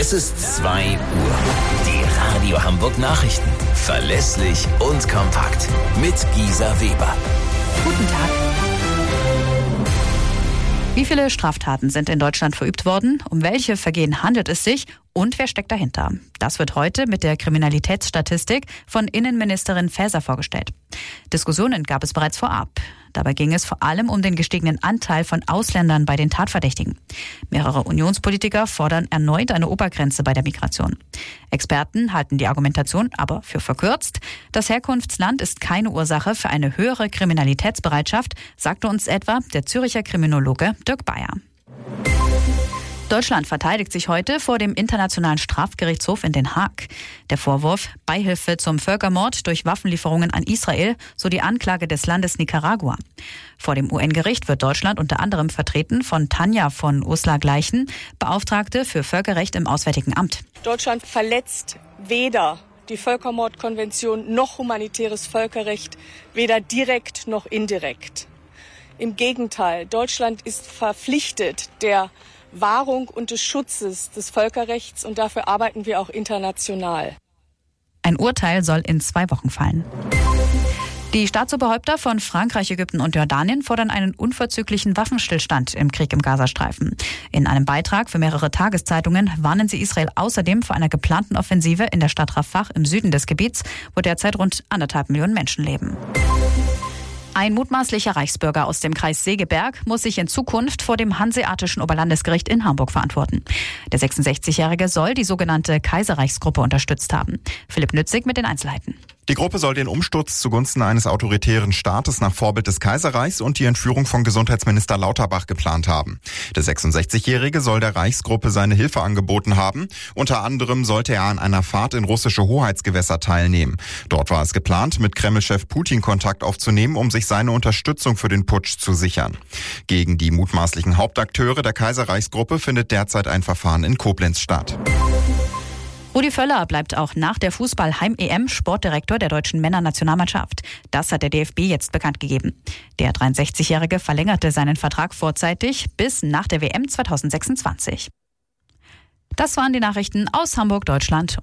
Es ist 2 Uhr. Die Radio Hamburg Nachrichten. Verlässlich und kompakt. Mit Gisa Weber. Guten Tag. Wie viele Straftaten sind in Deutschland verübt worden? Um welche Vergehen handelt es sich? Und wer steckt dahinter? Das wird heute mit der Kriminalitätsstatistik von Innenministerin Faeser vorgestellt. Diskussionen gab es bereits vorab. Dabei ging es vor allem um den gestiegenen Anteil von Ausländern bei den Tatverdächtigen. Mehrere Unionspolitiker fordern erneut eine Obergrenze bei der Migration. Experten halten die Argumentation aber für verkürzt. Das Herkunftsland ist keine Ursache für eine höhere Kriminalitätsbereitschaft, sagte uns etwa der Zürcher Kriminologe Dirk Bayer. Deutschland verteidigt sich heute vor dem Internationalen Strafgerichtshof in Den Haag. Der Vorwurf Beihilfe zum Völkermord durch Waffenlieferungen an Israel so die Anklage des Landes Nicaragua. Vor dem UN-Gericht wird Deutschland unter anderem vertreten von Tanja von Uslar-Gleichen, Beauftragte für Völkerrecht im Auswärtigen Amt. Deutschland verletzt weder die Völkermordkonvention noch humanitäres Völkerrecht, weder direkt noch indirekt. Im Gegenteil, Deutschland ist verpflichtet der Wahrung und des Schutzes des Völkerrechts und dafür arbeiten wir auch international. Ein Urteil soll in 2 Wochen fallen. Die Staatsoberhäupter von Frankreich, Ägypten und Jordanien fordern einen unverzüglichen Waffenstillstand im Krieg im Gazastreifen. In einem Beitrag für mehrere Tageszeitungen warnen sie Israel außerdem vor einer geplanten Offensive in der Stadt Rafah im Süden des Gebiets, wo derzeit rund 1,5 Millionen Menschen leben. Ein mutmaßlicher Reichsbürger aus dem Kreis Segeberg muss sich in Zukunft vor dem Hanseatischen Oberlandesgericht in Hamburg verantworten. Der 66-Jährige soll die sogenannte Kaiserreichsgruppe unterstützt haben. Philipp Nützig mit den Einzelheiten. Die Gruppe soll den Umsturz zugunsten eines autoritären Staates nach Vorbild des Kaiserreichs und die Entführung von Gesundheitsminister Lauterbach geplant haben. Der 66-Jährige soll der Reichsgruppe seine Hilfe angeboten haben. Unter anderem sollte er an einer Fahrt in russische Hoheitsgewässer teilnehmen. Dort war es geplant, mit Kreml-Chef Putin Kontakt aufzunehmen, um sich seine Unterstützung für den Putsch zu sichern. Gegen die mutmaßlichen Hauptakteure der Kaiserreichsgruppe findet derzeit ein Verfahren in Koblenz statt. Rudi Völler bleibt auch nach der Fußball-Heim-EM Sportdirektor der deutschen Männernationalmannschaft. Das hat der DFB jetzt bekannt gegeben. Der 63-Jährige verlängerte seinen Vertrag vorzeitig bis nach der WM 2026. Das waren die Nachrichten aus Hamburg, Deutschland.